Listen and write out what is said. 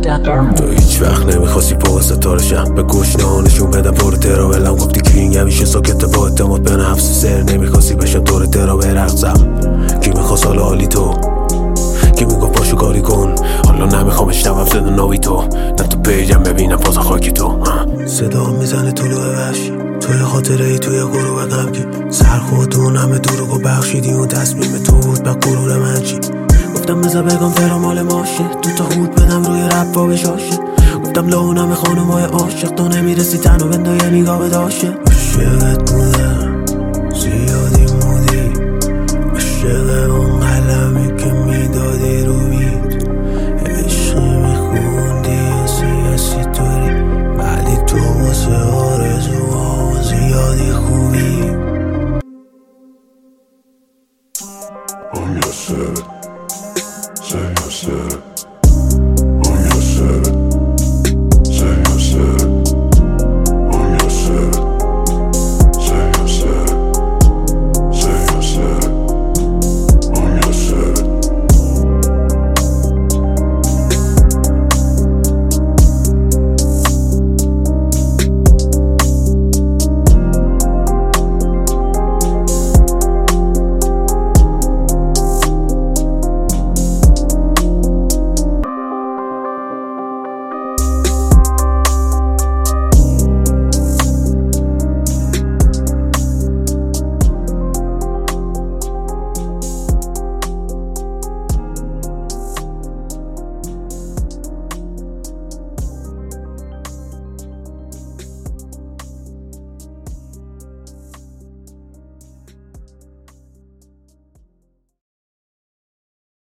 تو هیچ وقت نمیخواستی فوق ستارشم، به گوش نشون بدم دور ترا ولم گفتی کینگ همیشه ساکت با اعتماد به نفس سر نمیخواستی بشم دور ترا برقصم. کی میخواست حالا حالی تو، کی میگفت پاشو کاری کن، حالا نمیخوام اشنوم صدا ناوی تو، نه تو پیجم ببینم پاس خاکی تو. صدا میزنه طلوع وحشی توی خاطره ای توی غروب غمگی، سرخودون همه دروغو بخشیدی اون تصمیم تو بود به غرور من چی. گفتم بذار بگم ترا مال ماشه، تو تا خود بدم روی رپ و بشاشه، گفتم لونم خانمای عاشق تو نمیرسی تنو بنده یه نگاه بداشه. عاشقت بودم زیادی مودی، عاشق اون قلمی که میدادی رو بید، عشقی میخوندی سیاسی طوری ولی تو واسه آرزوها زیادی خوبی. I'm your set, say your set.